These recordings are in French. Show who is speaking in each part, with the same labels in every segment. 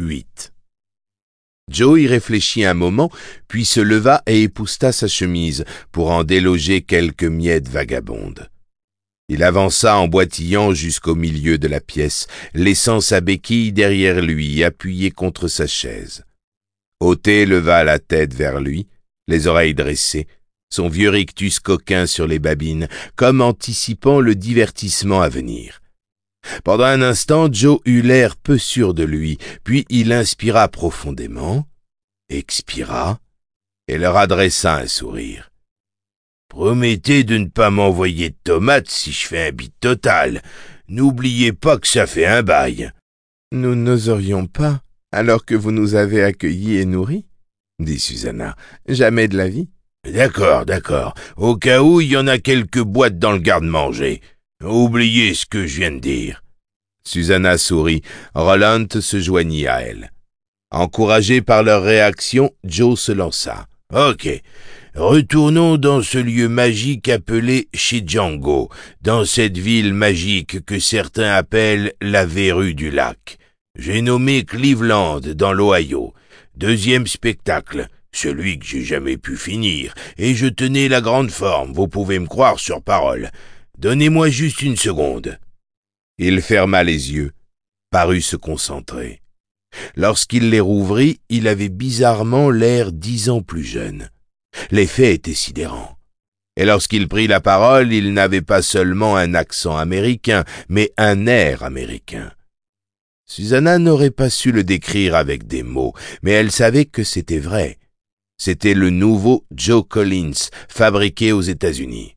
Speaker 1: 8. Joe y réfléchit un moment, puis se leva et épousseta sa chemise pour en déloger quelques miettes vagabondes. Il avança en boitillant jusqu'au milieu de la pièce, laissant sa béquille derrière lui, appuyée contre sa chaise. Othé leva la tête vers lui, les oreilles dressées, son vieux rictus coquin sur les babines, comme anticipant le divertissement à venir. Pendant un instant, Joe eut l'air peu sûr de lui, puis il inspira profondément, expira, et leur adressa un sourire. « Promettez de ne pas m'envoyer de tomates si je fais un bide total. N'oubliez pas que ça fait un bail. »« Nous n'oserions pas, alors que vous nous avez accueillis et nourris, » dit Susanna. « Jamais de la vie. »« D'accord. Au cas où, il y en a quelques boîtes dans le garde-manger. Oubliez ce que je viens de dire. » Susanna sourit. Roland se joignit à elle. Encouragé par leur réaction, Joe se lança. « Ok, retournons dans ce lieu magique appelé chez Django, dans cette ville magique que certains appellent la verrue du lac. J'ai nommé Cleveland, dans l'Ohio. Deuxième spectacle, celui que j'ai jamais pu finir, et je tenais la grande forme, vous pouvez me croire sur parole. Donnez-moi juste une seconde. » Il ferma les yeux, parut se concentrer. Lorsqu'il les rouvrit, il avait bizarrement l'air 10 ans plus jeune. L'effet était sidérant. Et lorsqu'il prit la parole, il n'avait pas seulement un accent américain, mais un air américain. Susanna n'aurait pas su le décrire avec des mots, mais elle savait que c'était vrai. C'était le nouveau Joe Collins, fabriqué aux États-Unis.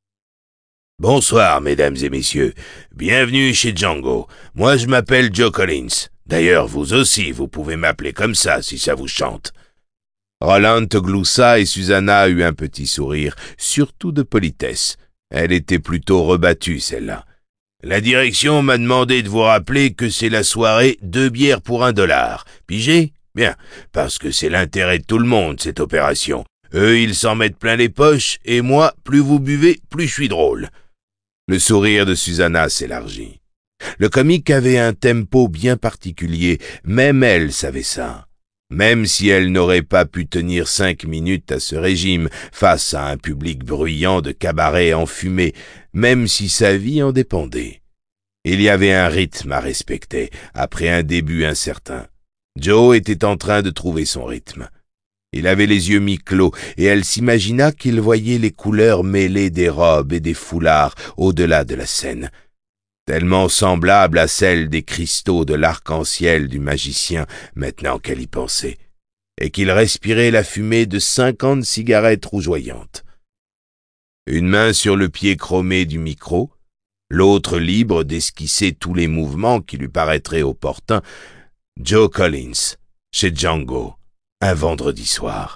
Speaker 1: « Bonsoir, mesdames et messieurs. Bienvenue chez Django. Moi, je m'appelle Joe Collins. D'ailleurs, vous aussi, vous pouvez m'appeler comme ça, si ça vous chante. » Roland gloussa et Susanna eut un petit sourire, surtout de politesse. Elle était plutôt rebattue, celle-là. « La direction m'a demandé de vous rappeler que c'est la soirée 2 bières pour $1. Pigé? Bien, parce que c'est l'intérêt de tout le monde, cette opération. Eux, ils s'en mettent plein les poches, et moi, plus vous buvez, plus je suis drôle. » Le sourire de Susanna s'élargit. Le comique avait un tempo bien particulier, même elle savait ça. Même si elle n'aurait pas pu tenir 5 minutes à ce régime, face à un public bruyant de cabarets enfumés, même si sa vie en dépendait. Il y avait un rythme à respecter, après un début incertain. Joe était en train de trouver son rythme. Il avait les yeux mi-clos, et elle s'imagina qu'il voyait les couleurs mêlées des robes et des foulards au-delà de la scène, tellement semblables à celles des cristaux de l'arc-en-ciel du magicien, maintenant qu'elle y pensait, et qu'il respirait la fumée de 50 cigarettes rougeoyantes. Une main sur le pied chromé du micro, l'autre libre d'esquisser tous les mouvements qui lui paraîtraient opportuns. Joe Collins, chez Django. Un vendredi soir.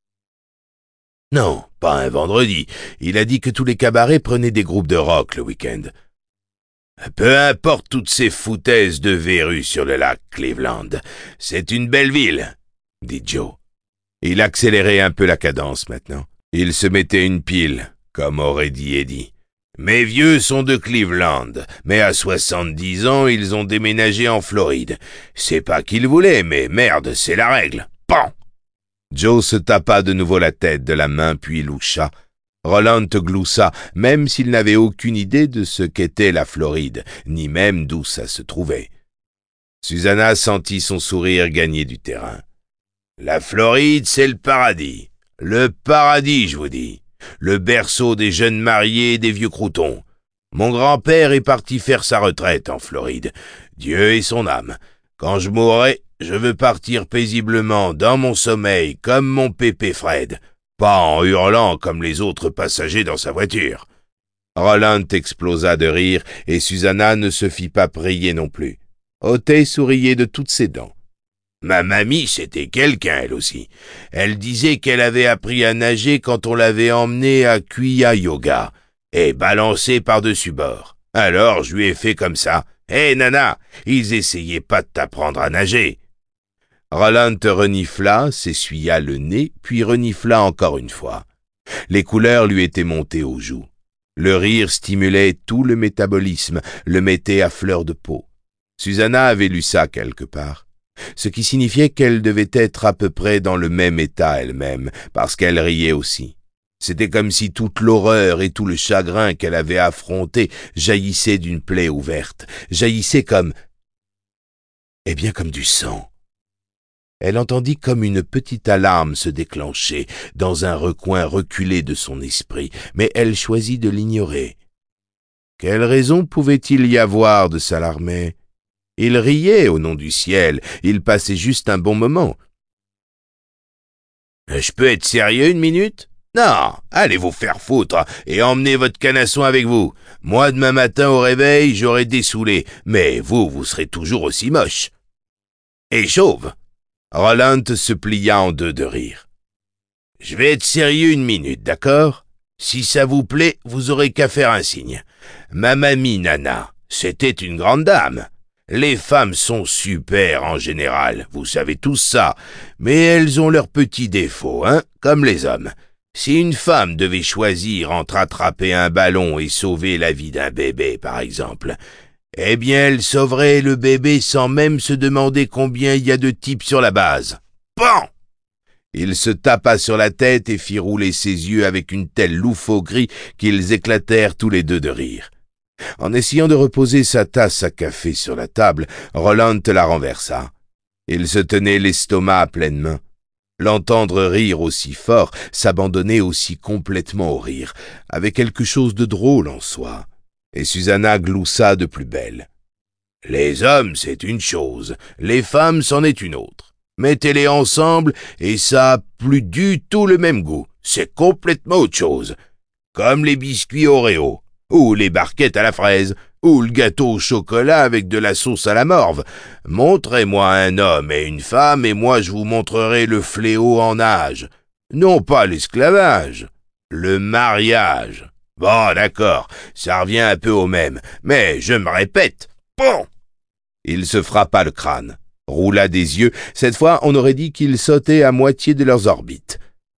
Speaker 1: Non, pas un vendredi. Il a dit que tous les cabarets prenaient des groupes de rock le week-end. Peu importe toutes ces foutaises de verrues sur le lac Cleveland. C'est une belle ville, dit Joe. Il accélérait un peu la cadence maintenant. Il se mettait une pile, comme aurait dit Eddie. Mes vieux sont de Cleveland, mais à 70 ans, ils ont déménagé en Floride. C'est pas qu'ils voulaient, mais merde, c'est la règle. Pan! Joe se tapa de nouveau la tête de la main, puis loucha. Roland gloussa, même s'il n'avait aucune idée de ce qu'était la Floride, ni même d'où ça se trouvait. Susanna sentit son sourire gagner du terrain. La Floride, c'est le paradis. Le paradis, je vous dis. Le berceau des jeunes mariés et des vieux croutons. Mon grand-père est parti faire sa retraite en Floride. Dieu ait son âme. Quand je mourrai, je veux partir paisiblement dans mon sommeil comme mon pépé Fred, pas en hurlant comme les autres passagers dans sa voiture. Roland explosa de rire et Susanna ne se fit pas prier non plus. Othé souriait de toutes ses dents. Ma mamie, c'était quelqu'un, elle aussi. Elle disait qu'elle avait appris à nager quand on l'avait emmenée à Kuya Yoga et balancée par-dessus bord. Alors je lui ai fait comme ça. Hé, nana, ils essayaient pas de t'apprendre à nager. Roland renifla, s'essuya le nez, puis renifla encore une fois. Les couleurs lui étaient montées aux joues. Le rire stimulait tout le métabolisme, le mettait à fleur de peau. Susanna avait lu ça quelque part. ce qui signifiait qu'elle devait être à peu près dans le même état elle-même, parce qu'elle riait aussi. C'était comme si toute l'horreur et tout le chagrin qu'elle avait affronté jaillissaient d'une plaie ouverte, jaillissaient comme du sang. Elle entendit comme une petite alarme se déclencher dans un recoin reculé de son esprit, mais elle choisit de l'ignorer. Quelle raison pouvait-il y avoir de s'alarmer? Il riait au nom du ciel, il passait juste un bon moment. « Je peux être sérieux une minute? Non, allez vous faire foutre et emmenez votre canasson avec vous. Moi, demain matin au réveil, j'aurai dessoulé, mais vous serez toujours aussi moche. » Et chauve. Roland se plia en deux de rire. « Je vais être sérieux une minute, d'accord? Si ça vous plaît, vous aurez qu'à faire un signe. Ma mamie Nana, c'était une grande dame. Les femmes sont super en général, vous savez tous ça, mais elles ont leurs petits défauts, comme les hommes. Si une femme devait choisir entre attraper un ballon et sauver la vie d'un bébé, par exemple, eh bien elle sauverait le bébé sans même se demander combien il y a de types sur la base. Pan! Il se tapa sur la tête et fit rouler ses yeux avec une telle loufoquerie qu'ils éclatèrent tous les deux de rire. En essayant de reposer sa tasse à café sur la table, Roland la renversa. Il se tenait l'estomac à pleine main. L'entendre rire aussi fort, s'abandonner aussi complètement au rire, avait quelque chose de drôle en soi. Et Susanna gloussa de plus belle. « Les hommes, c'est une chose, les femmes, c'en est une autre. Mettez-les ensemble et ça a plus du tout le même goût. C'est complètement autre chose. Comme les biscuits Oreo, ou les barquettes à la fraise, ou le gâteau au chocolat avec de la sauce à la morve. Montrez-moi un homme et une femme et moi je vous montrerai le fléau en âge. Non pas l'esclavage, le mariage. Bon, d'accord, ça revient un peu au même, mais je me répète, bon !» Il se frappa le crâne, roula des yeux. Cette fois, on aurait dit qu'il sautait à moitié de leurs orbites.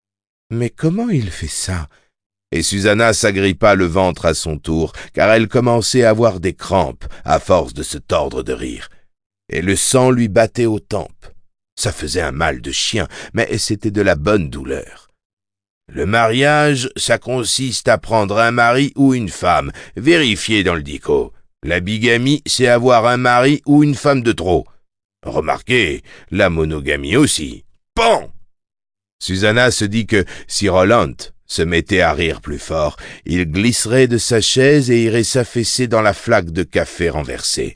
Speaker 1: « Mais comment il fait ça ?» Et Susanna s'agrippa le ventre à son tour, car elle commençait à avoir des crampes à force de se tordre de rire. Et le sang lui battait aux tempes. Ça faisait un mal de chien, mais c'était de la bonne douleur. Le mariage, ça consiste à prendre un mari ou une femme, vérifiez dans le dico. La bigamie, c'est avoir un mari ou une femme de trop. Remarquez, la monogamie aussi. Bon! Susanna se dit que si Roland se mettait à rire plus fort, il glisserait de sa chaise et irait s'affaisser dans la flaque de café renversée.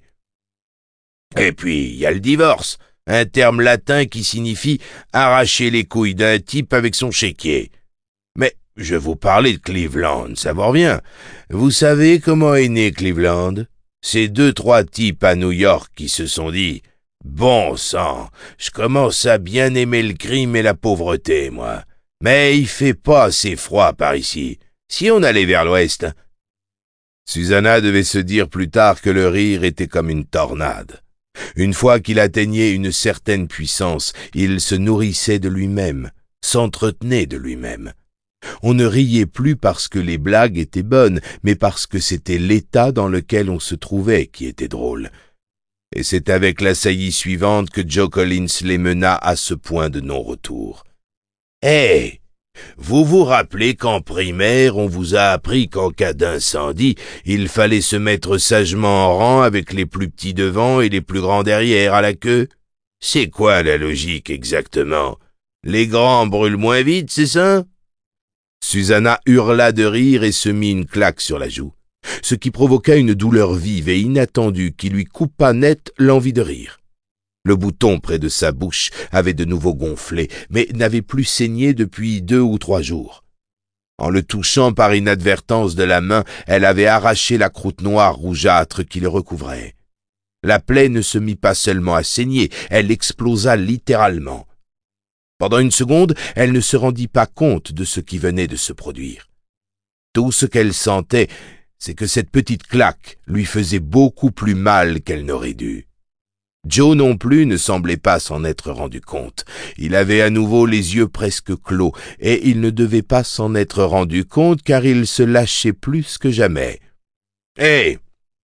Speaker 1: Et puis, il y a le divorce, un terme latin qui signifie arracher les couilles d'un type avec son chéquier. Mais je vous parlais de Cleveland, ça vous revient. Vous savez comment est né Cleveland? C'est 2-3 types à New York qui se sont dit « Bon sang, je commence à bien aimer le crime et la pauvreté, moi. Mais il fait pas assez froid par ici. Si on allait vers l'ouest... » Susanna devait se dire plus tard que le rire était comme une tornade. Une fois qu'il atteignait une certaine puissance, il se nourrissait de lui-même, s'entretenait de lui-même. On ne riait plus parce que les blagues étaient bonnes, mais parce que c'était l'état dans lequel on se trouvait qui était drôle. Et c'est avec la saillie suivante que Joe Collins les mena à ce point de non-retour. « Hé, vous vous rappelez qu'en primaire, on vous a appris qu'en cas d'incendie, il fallait se mettre sagement en rang avec les plus petits devant et les plus grands derrière à la queue? C'est quoi la logique exactement? Les grands brûlent moins vite, c'est ça? » Susanna hurla de rire et se mit une claque sur la joue, ce qui provoqua une douleur vive et inattendue qui lui coupa net l'envie de rire. Le bouton près de sa bouche avait de nouveau gonflé, mais n'avait plus saigné depuis 2 ou 3 jours. En le touchant par inadvertance de la main, elle avait arraché la croûte noire rougeâtre qui le recouvrait. La plaie ne se mit pas seulement à saigner, elle explosa littéralement. Pendant une seconde, elle ne se rendit pas compte de ce qui venait de se produire. Tout ce qu'elle sentait, c'est que cette petite claque lui faisait beaucoup plus mal qu'elle n'aurait dû. Joe non plus ne semblait pas s'en être rendu compte. Il avait à nouveau les yeux presque clos, et il ne devait pas s'en être rendu compte car il se lâchait plus que jamais. « Hé,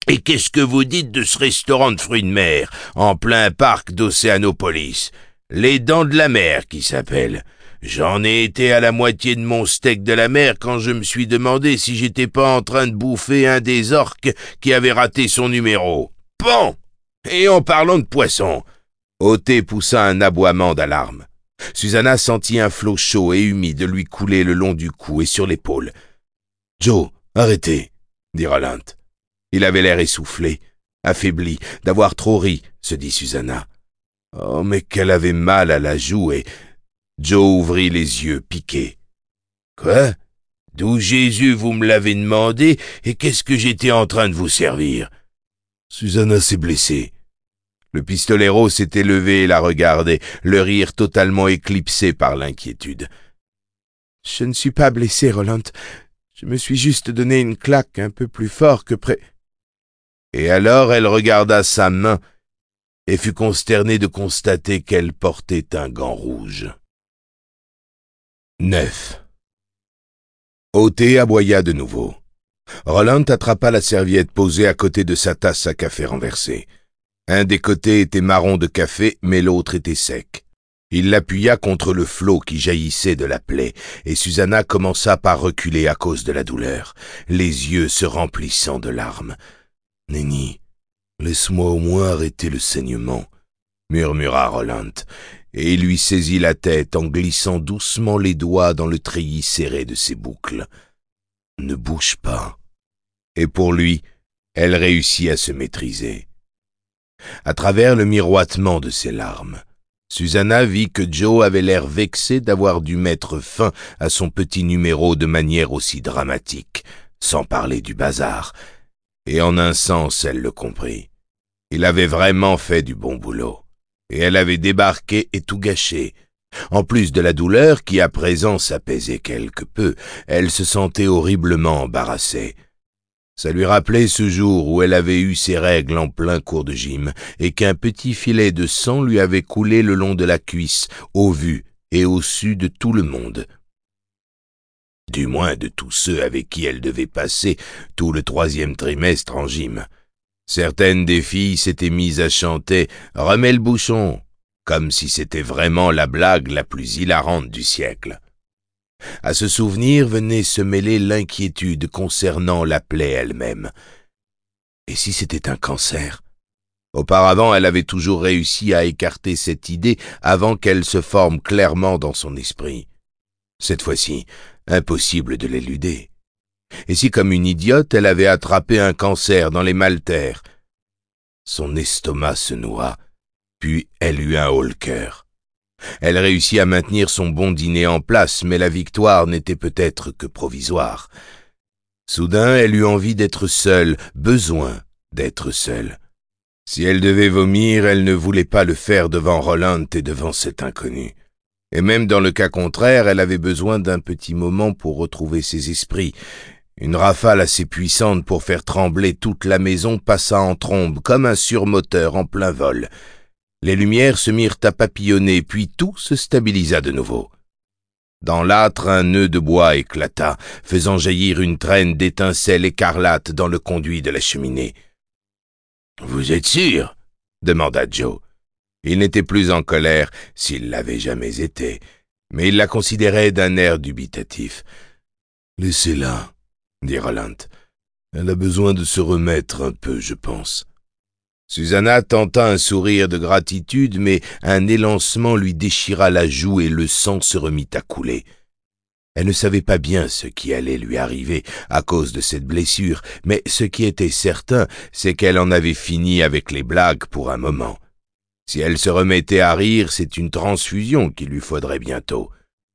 Speaker 1: Et qu'est-ce que vous dites de ce restaurant de fruits de mer, en plein parc d'Océanopolis? Les Dents de la Mer, qui s'appelle. J'en ai été à la moitié de mon steak de la mer quand je me suis demandé si j'étais pas en train de bouffer un des orques qui avait raté son numéro. Bon! Et en parlant de poisson, Othé poussa un aboiement d'alarme. Susanna sentit un flot chaud et humide lui couler le long du cou et sur l'épaule. « Joe, arrêtez !» dit Roland. Il avait l'air essoufflé, affaibli, d'avoir trop ri, se dit Susanna. Oh, mais qu'elle avait mal à la joue et... Joe ouvrit les yeux, piqué. « Quoi? D'où Jésus vous me l'avez demandé et qu'est-ce que j'étais en train de vous servir? » Susanna s'est blessée. Le pistolero s'était levé et la regardait, le rire totalement éclipsé par l'inquiétude. « Je ne suis pas blessé, Roland. Je me suis juste donné une claque un peu plus fort que près... » Et alors elle regarda sa main et fut consternée de constater qu'elle portait un gant rouge. 9. Othé aboya de nouveau. Roland attrapa la serviette posée à côté de sa tasse à café renversée. Un des côtés était marron de café, mais l'autre était sec. Il l'appuya contre le flot qui jaillissait de la plaie, et Susanna commença par reculer à cause de la douleur, les yeux se remplissant de larmes. « Nenny, laisse-moi au moins arrêter le saignement, » murmura Roland, et il lui saisit la tête en glissant doucement les doigts dans le treillis serré de ses boucles. « Ne bouge pas. » Et pour lui, elle réussit à se maîtriser. À travers le miroitement de ses larmes, Susanna vit que Joe avait l'air vexé d'avoir dû mettre fin à son petit numéro de manière aussi dramatique, sans parler du bazar. Et en un sens, elle le comprit. Il avait vraiment fait du bon boulot. Et elle avait débarqué et tout gâché. En plus de la douleur qui à présent s'apaisait quelque peu, elle se sentait horriblement embarrassée. Ça lui rappelait ce jour où elle avait eu ses règles en plein cours de gym et qu'un petit filet de sang lui avait coulé le long de la cuisse, au vu et au su de tout le monde. Du moins de tous ceux avec qui elle devait passer tout le 3e trimestre en gym. Certaines des filles s'étaient mises à chanter « Remets le bouchon », comme si c'était vraiment la blague la plus hilarante du siècle. À ce souvenir venait se mêler l'inquiétude concernant la plaie elle-même. Et si c'était un cancer? Auparavant, elle avait toujours réussi à écarter cette idée avant qu'elle se forme clairement dans son esprit. Cette fois-ci, impossible de l'éluder. Et si, comme une idiote, elle avait attrapé un cancer dans les maltaires? Son estomac se noua, puis elle eut un haut-le-cœur. Elle réussit à maintenir son bon dîner en place, mais la victoire n'était peut-être que provisoire. Soudain, elle eut envie d'être seule, besoin d'être seule. Si elle devait vomir, elle ne voulait pas le faire devant Roland et devant cet inconnu. Et même dans le cas contraire, elle avait besoin d'un petit moment pour retrouver ses esprits. Une rafale assez puissante pour faire trembler toute la maison passa en trombe, comme un surmoteur en plein vol. Les lumières se mirent à papillonner, puis tout se stabilisa de nouveau. Dans l'âtre, un nœud de bois éclata, faisant jaillir une traîne d'étincelles écarlates dans le conduit de la cheminée. « Vous êtes sûr ?» demanda Joe. Il n'était plus en colère, s'il l'avait jamais été, mais il la considérait d'un air dubitatif. « Laissez-la, » dit Roland. « Elle a besoin de se remettre un peu, je pense. » Susanna tenta un sourire de gratitude, mais un élancement lui déchira la joue et le sang se remit à couler. Elle ne savait pas bien ce qui allait lui arriver à cause de cette blessure, mais ce qui était certain, c'est qu'elle en avait fini avec les blagues pour un moment. Si elle se remettait à rire, c'est une transfusion qu'il lui faudrait bientôt.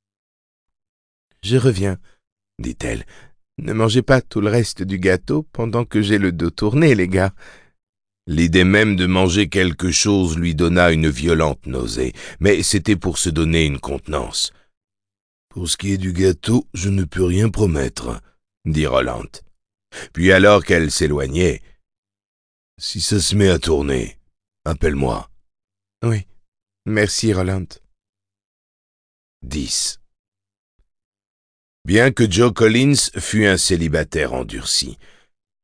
Speaker 1: « Je reviens, » dit-elle. « Ne mangez pas tout le reste du gâteau pendant que j'ai le dos tourné, les gars. » L'idée même de manger quelque chose lui donna une violente nausée, mais c'était pour se donner une contenance. « Pour ce qui est du gâteau, je ne peux rien promettre, » dit Roland. Puis alors qu'elle s'éloignait, « Si ça se met à tourner, appelle-moi. »« Oui, merci Roland. » 10. Bien que Joe Collins fût un célibataire endurci,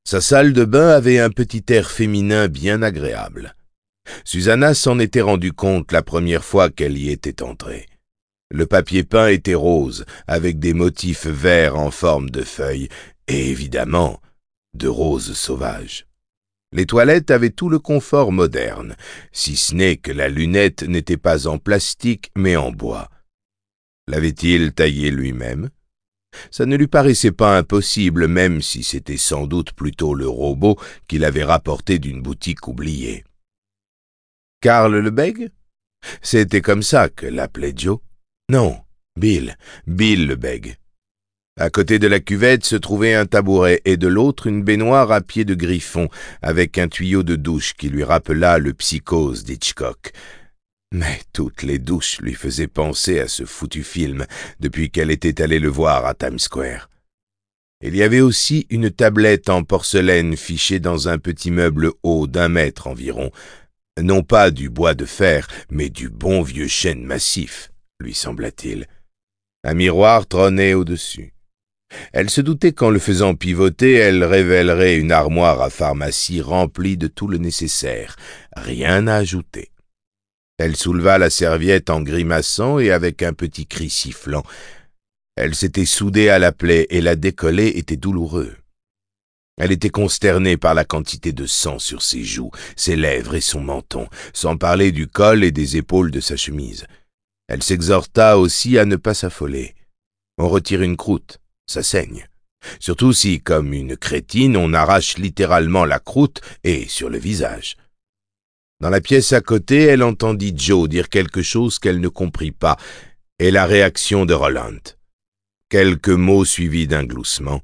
Speaker 1: Sa salle de bain avait un petit air féminin bien agréable. Susanna s'en était rendue compte la première fois qu'elle y était entrée. Le papier peint était rose, avec des motifs verts en forme de feuilles, et évidemment, de roses sauvages. Les toilettes avaient tout le confort moderne, si ce n'est que la lunette n'était pas en plastique mais en bois. L'avait-il taillée lui-même? Ça ne lui paraissait pas impossible, même si c'était sans doute plutôt le robot qu'il avait rapporté d'une boutique oubliée. Karl Lebègue? C'était comme ça que l'appelait Joe. Non, Bill Lebègue. À côté de la cuvette se trouvait un tabouret et de l'autre une baignoire à pied de griffon avec un tuyau de douche qui lui rappela le Psychose d'Hitchcock. Mais toutes les douches lui faisaient penser à ce foutu film depuis qu'elle était allée le voir à Times Square. Il y avait aussi une tablette en porcelaine fichée dans un petit meuble haut d'1 mètre environ. Non pas du bois de fer, mais du bon vieux chêne massif, lui sembla-t-il. Un miroir trônait au-dessus. Elle se doutait qu'en le faisant pivoter, elle révélerait une armoire à pharmacie remplie de tout le nécessaire. Rien à ajouter. Elle souleva la serviette en grimaçant et avec un petit cri sifflant. Elle s'était soudée à la plaie et la décoller était douloureux. Elle était consternée par la quantité de sang sur ses joues, ses lèvres et son menton, sans parler du col et des épaules de sa chemise. Elle s'exhorta aussi à ne pas s'affoler. On retire une croûte, ça saigne. Surtout si, comme une crétine, on arrache littéralement la croûte et sur le visage. Dans la pièce à côté, elle entendit Joe dire quelque chose qu'elle ne comprit pas, et la réaction de Roland. Quelques mots suivis d'un gloussement.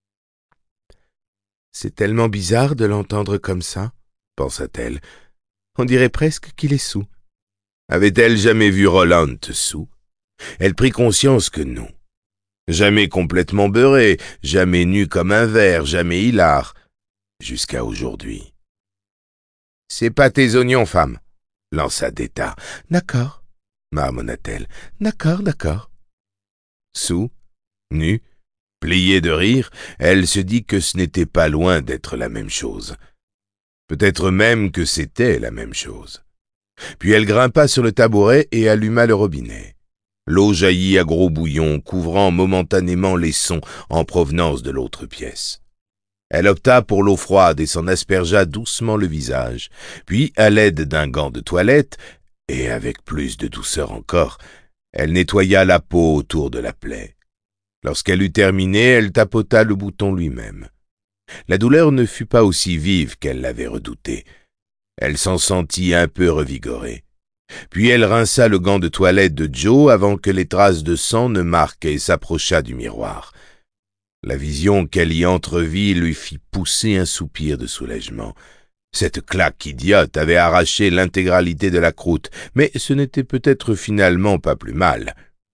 Speaker 1: « C'est tellement bizarre de l'entendre comme ça, » pensa-t-elle. « On dirait presque qu'il est saoul. » Avait-elle jamais vu Roland saoul? Elle prit conscience que non. Jamais complètement beurré, jamais nu comme un verre, jamais hilar, jusqu'à aujourd'hui. « C'est pas tes oignons, femme, » lança Deta. « D'accord, » marmonna-t-elle. « D'accord. » Saoul, nue, pliée de rire, elle se dit que ce n'était pas loin d'être la même chose. Peut-être même que c'était la même chose. Puis elle grimpa sur le tabouret et alluma le robinet. L'eau jaillit à gros bouillons, couvrant momentanément les sons en provenance de l'autre pièce. Elle opta pour l'eau froide et s'en aspergea doucement le visage. Puis, à l'aide d'un gant de toilette, et avec plus de douceur encore, elle nettoya la peau autour de la plaie. Lorsqu'elle eut terminé, elle tapota le bouton lui-même. La douleur ne fut pas aussi vive qu'elle l'avait redoutée. Elle s'en sentit un peu revigorée. Puis elle rinça le gant de toilette de Joe avant que les traces de sang ne marquent et s'approcha du miroir. La vision qu'elle y entrevit lui fit pousser un soupir de soulagement. Cette claque idiote avait arraché l'intégralité de la croûte, mais ce n'était peut-être finalement pas plus mal.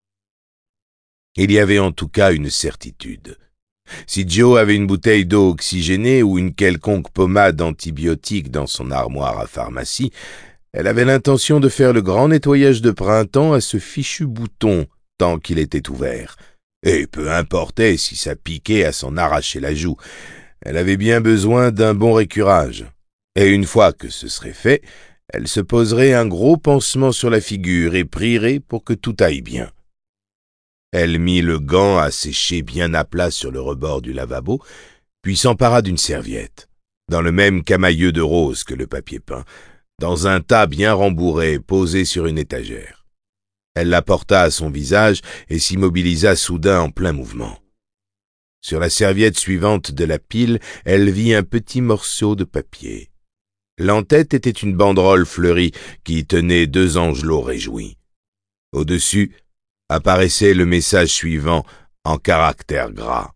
Speaker 1: Il y avait en tout cas une certitude. Si Joe avait une bouteille d'eau oxygénée ou une quelconque pommade antibiotique dans son armoire à pharmacie, elle avait l'intention de faire le grand nettoyage de printemps à ce fichu bouton tant qu'il était ouvert. Et peu importait si ça piquait à s'en arracher la joue. Elle avait bien besoin d'un bon récurage. Et une fois que ce serait fait, elle se poserait un gros pansement sur la figure et prierait pour que tout aille bien. Elle mit le gant à sécher bien à plat sur le rebord du lavabo, puis s'empara d'une serviette, dans le même camailleux de rose que le papier peint, dans un tas bien rembourré posé sur une étagère. Elle la porta à son visage et s'immobilisa soudain en plein mouvement. Sur la serviette suivante de la pile, elle vit un petit morceau de papier. L'en-tête était une banderole fleurie qui tenait 2 angelots réjouis. Au-dessus apparaissait le message suivant en caractères gras.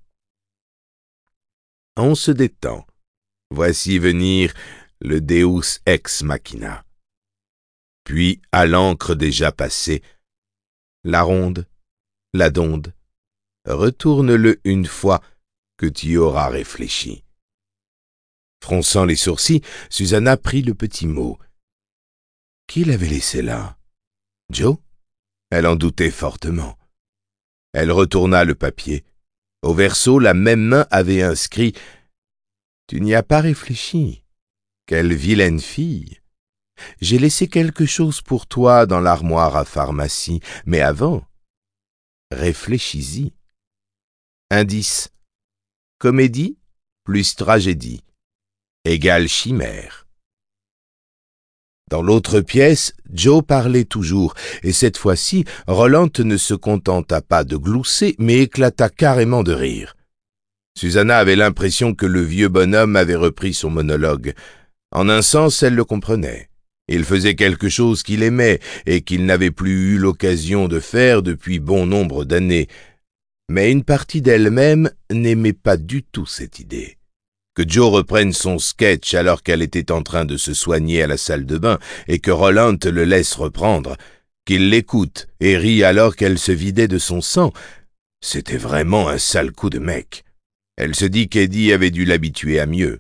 Speaker 1: « On se détend. Voici venir le Deus ex machina. » Puis, à l'encre déjà passée, la ronde, la donde, retourne-le une fois que tu y auras réfléchi. Fronçant les sourcils, Susanna prit le petit mot. Qui l'avait laissé là? Joe? Elle en doutait fortement. Elle retourna le papier. Au verso, la même main avait inscrit Tu n'y as pas réfléchi. Quelle vilaine fille! J'ai laissé quelque chose pour toi dans l'armoire à pharmacie, mais avant, réfléchis-y. Indice. Comédie plus tragédie égale chimère. Dans l'autre pièce, Joe parlait toujours, et cette fois-ci, Roland ne se contenta pas de glousser, mais éclata carrément de rire. Susanna avait l'impression que le vieux bonhomme avait repris son monologue. En un sens, elle le comprenait. Il faisait quelque chose qu'il aimait et qu'il n'avait plus eu l'occasion de faire depuis bon nombre d'années. Mais une partie d'elle-même n'aimait pas du tout cette idée. Que Joe reprenne son sketch alors qu'elle était en train de se soigner à la salle de bain et que Roland le laisse reprendre, qu'il l'écoute et rit alors qu'elle se vidait de son sang, c'était vraiment un sale coup de mec. Elle se dit qu'Eddie avait dû l'habituer à mieux.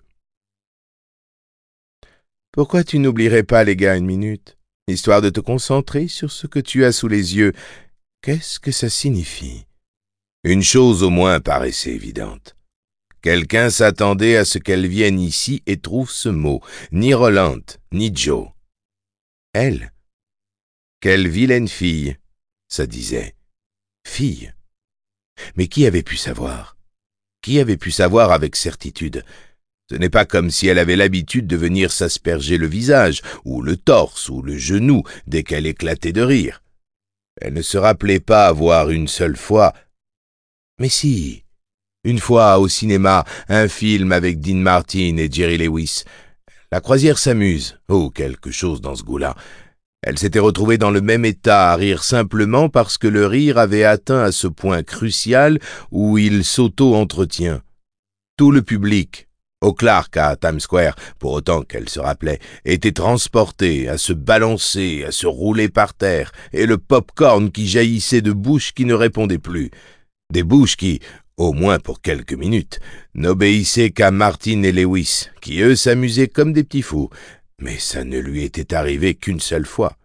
Speaker 1: « Pourquoi tu n'oublierais pas les gars une minute, histoire de te concentrer sur ce que tu as sous les yeux? Qu'est-ce que ça signifie ?» Une chose au moins paraissait évidente. Quelqu'un s'attendait à ce qu'elle vienne ici et trouve ce mot, ni Roland, ni Joe. Elle? Quelle vilaine fille, ça disait. Fille. Mais qui avait pu savoir? Qui avait pu savoir avec certitude? Ce n'est pas comme si elle avait l'habitude de venir s'asperger le visage, ou le torse, ou le genou, dès qu'elle éclatait de rire. Elle ne se rappelait pas avoir une seule fois... Mais si... Une fois, au cinéma, un film avec Dean Martin et Jerry Lewis. La croisière s'amuse. Oh, quelque chose dans ce goût-là. Elle s'était retrouvée dans le même état, à rire simplement parce que le rire avait atteint à ce point crucial où il s'auto-entretient. Tout le public, au Clark à Times Square, pour autant qu'elle se rappelait, était transporté, à se balancer, à se rouler par terre, et le pop-corn qui jaillissait de bouches qui ne répondaient plus. Des bouches qui, au moins pour quelques minutes, n'obéissaient qu'à Martin et Lewis, qui eux s'amusaient comme des petits fous, mais ça ne lui était arrivé qu'une seule fois.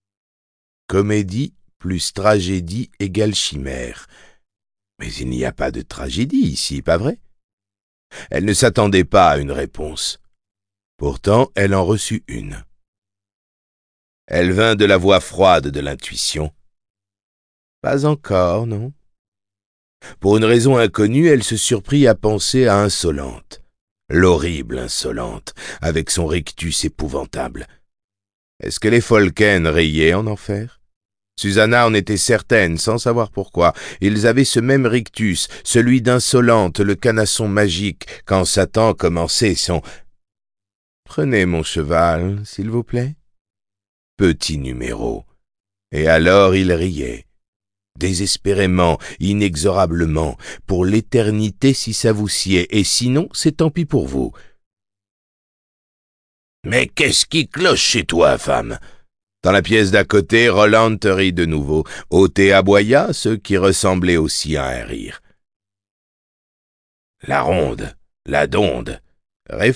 Speaker 1: Comédie plus tragédie égale chimère. Mais il n'y a pas de tragédie ici, pas vrai? Elle ne s'attendait pas à une réponse. Pourtant, elle en reçut une. Elle vint de la voix froide de l'intuition. Pas encore, non? Pour une raison inconnue, elle se surprit à penser à Insolente. L'horrible Insolente, avec son rictus épouvantable. Est-ce que les Folken riaient en enfer? Susanna en était certaine, sans savoir pourquoi. Ils avaient ce même rictus, celui d'Insolente, le canasson magique, quand Satan commençait son... « Prenez mon cheval, s'il vous plaît. » Petit numéro. Et alors il riait. Désespérément, inexorablement, pour l'éternité si ça vous sied, et sinon, c'est tant pis pour vous. « Mais qu'est-ce qui cloche chez toi, femme ?» Dans la pièce d'à côté, Roland rit de nouveau, ôte et aboya, ce qui ressemblait aussi à un rire. « La ronde, la donde, réfléchis-y. »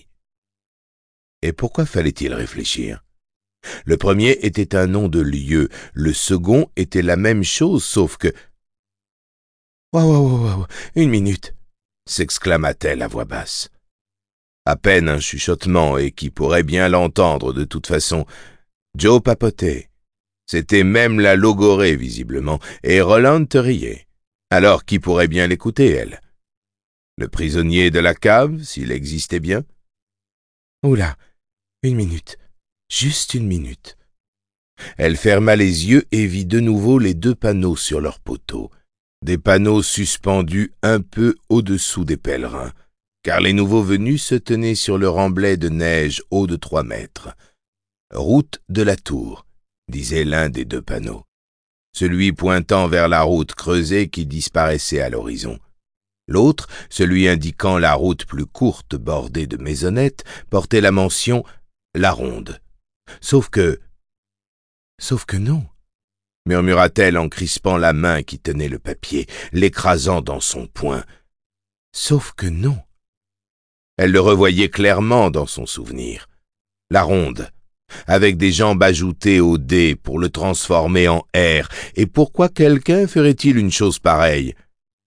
Speaker 1: Et pourquoi fallait-il réfléchir? Le premier était un nom de lieu, le second était la même chose, sauf que... « Wow, une minute !» s'exclama-t-elle à voix basse. À peine un chuchotement, et qui pourrait bien l'entendre de toute façon. Joe papotait. C'était même la logorée, visiblement, et Roland riait. Alors qui pourrait bien l'écouter, elle? Le prisonnier de la cave, s'il existait bien? Oula, une minute. Juste une minute. Elle ferma les yeux et vit de nouveau les deux panneaux sur leurs poteaux. Des panneaux suspendus un peu au-dessous des pèlerins, car les nouveaux venus se tenaient sur le remblai de neige haut de 3 mètres. « Route de la Tour », disait l'un des deux panneaux, celui pointant vers la route creusée qui disparaissait à l'horizon. L'autre, celui indiquant la route plus courte bordée de maisonnettes, portait la mention « La Ronde ». Sauf que non, murmura-t-elle en crispant la main qui tenait le papier, l'écrasant dans son poing. Sauf que non. Elle le revoyait clairement dans son souvenir. La ronde, avec des jambes ajoutées au D pour le transformer en R. Et pourquoi quelqu'un ferait-il une chose pareille?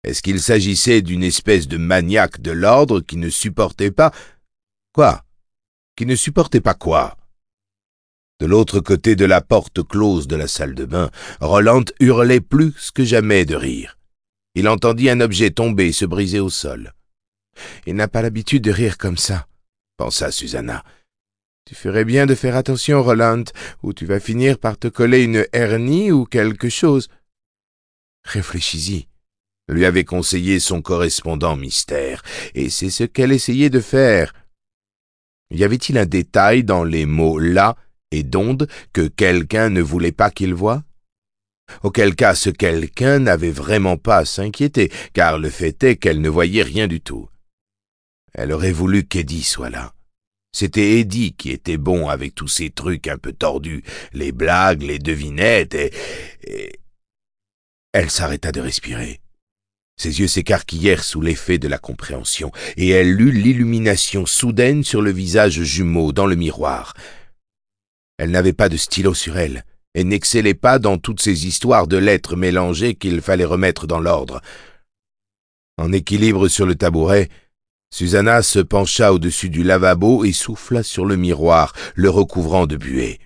Speaker 1: Est-ce qu'il s'agissait d'une espèce de maniaque de l'ordre qui ne supportait pas... Quoi? Qui ne supportait pas quoi? De l'autre côté de la porte close de la salle de bain, Roland hurlait plus que jamais de rire. Il entendit un objet tomber et se briser au sol. « Il n'a pas l'habitude de rire comme ça, » pensa Susanna. « Tu ferais bien de faire attention, Roland, ou tu vas finir par te coller une hernie ou quelque chose. »« Réfléchis-y, » lui avait conseillé son correspondant mystère, et c'est ce qu'elle essayait de faire. Y avait-il un détail dans les mots « là » et « d'onde » que quelqu'un ne voulait pas qu'il voie? Auquel cas, ce quelqu'un n'avait vraiment pas à s'inquiéter, car le fait est qu'elle ne voyait rien du tout. Elle aurait voulu qu'Eddie soit là. C'était Eddie qui était bon avec tous ces trucs un peu tordus, les blagues, les devinettes, et... Elle s'arrêta de respirer. Ses yeux s'écarquillèrent sous l'effet de la compréhension, et elle lut l'illumination soudaine sur le visage jumeau dans le miroir. Elle n'avait pas de stylo sur elle, et n'excellait pas dans toutes ces histoires de lettres mélangées qu'il fallait remettre dans l'ordre. En équilibre sur le tabouret, Susanna se pencha au-dessus du lavabo et souffla sur le miroir, le recouvrant de buée.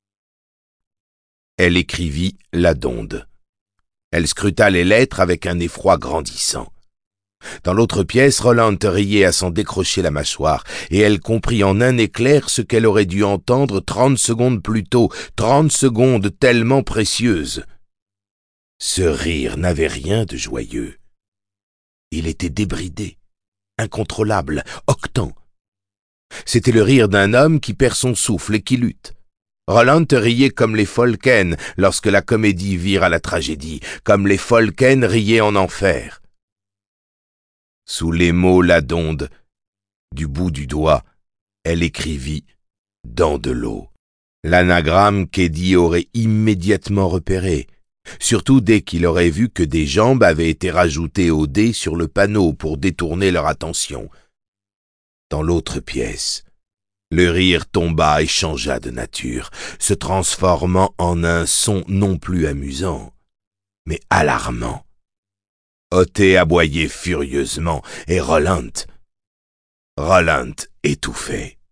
Speaker 1: Elle écrivit la donde. Elle scruta les lettres avec un effroi grandissant. Dans l'autre pièce, Roland riait à s'en décrocher la mâchoire, et elle comprit en un éclair ce qu'elle aurait dû entendre 30 secondes plus tôt, 30 secondes tellement précieuses. Ce rire n'avait rien de joyeux. Il était débridé, incontrôlable, octant. C'était le rire d'un homme qui perd son souffle et qui lutte. Roland riait comme les Folken lorsque la comédie vire à la tragédie, comme les Folken riaient en enfer. Sous les mots la donde, du bout du doigt, elle écrivit « dans de l'eau ». L'anagramme qu'Eddie aurait immédiatement repéré, surtout dès qu'il aurait vu que des jambes avaient été rajoutées au dé sur le panneau pour détourner leur attention. Dans l'autre pièce, le rire tomba et changea de nature, se transformant en un son non plus amusant, mais alarmant. Othé aboyait furieusement et Roland étouffait.